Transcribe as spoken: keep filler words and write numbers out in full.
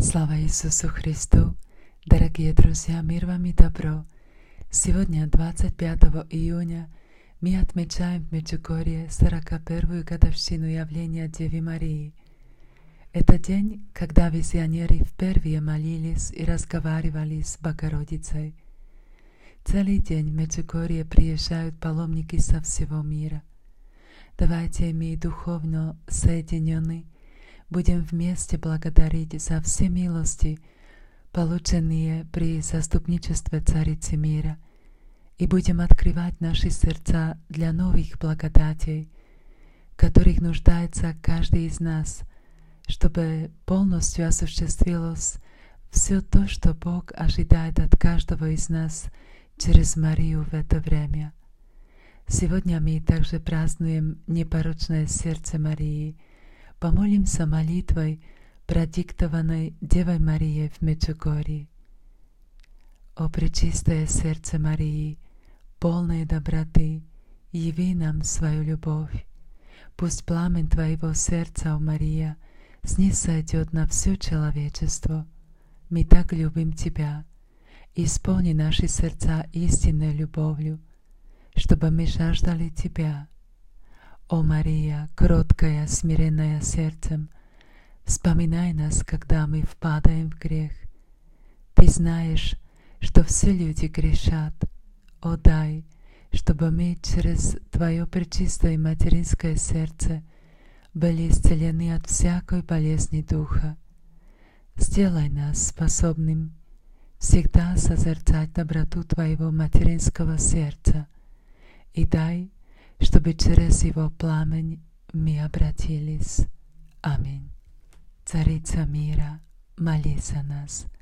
Слава Иисусу Христу! Дорогие друзья, мир вам и добро! Сегодня, двадцать пятого июня, мы отмечаем в Меджугорье сорок первую годовщину явления Девы Марии. Это день, когда визионеры впервые молились и разговаривали с Богородицей. Целый день в Меджугорье приезжают паломники со всего мира. Давайте мы духовно соединены будем вместе благодарить за все милости, полученные при заступничестве Царицы мира, и будем открывать наши сердца для новых благодатей, которых нуждается каждый из нас, чтобы полностью осуществилось все то, что Бог ожидает от каждого из нас через Марию в это время. Сегодня мы также празднуем непорочное сердце Марии. Помолимся молитвой, продиктованной Девой Марией в Меджугорье. О пречистое сердце Марии, полной доброты, яви нам свою любовь. Пусть пламень Твоего сердца, о Мария, снисойдет на все человечество. Мы так любим Тебя. Исполни наши сердца истинной любовью, чтобы мы жаждали Тебя. О Мария, кроткая, смиренная сердцем, вспоминай нас, когда мы впадаем в грех. Ты знаешь, что все люди грешат. О дай, чтобы мы через Твое пречистое материнское сердце были исцелены от всякой болезни духа. Сделай нас способным всегда созерцать доброту Твоего материнского сердца и дай, чтобы через его пламень мы обратились. Аминь. Царица мира, молись за нас.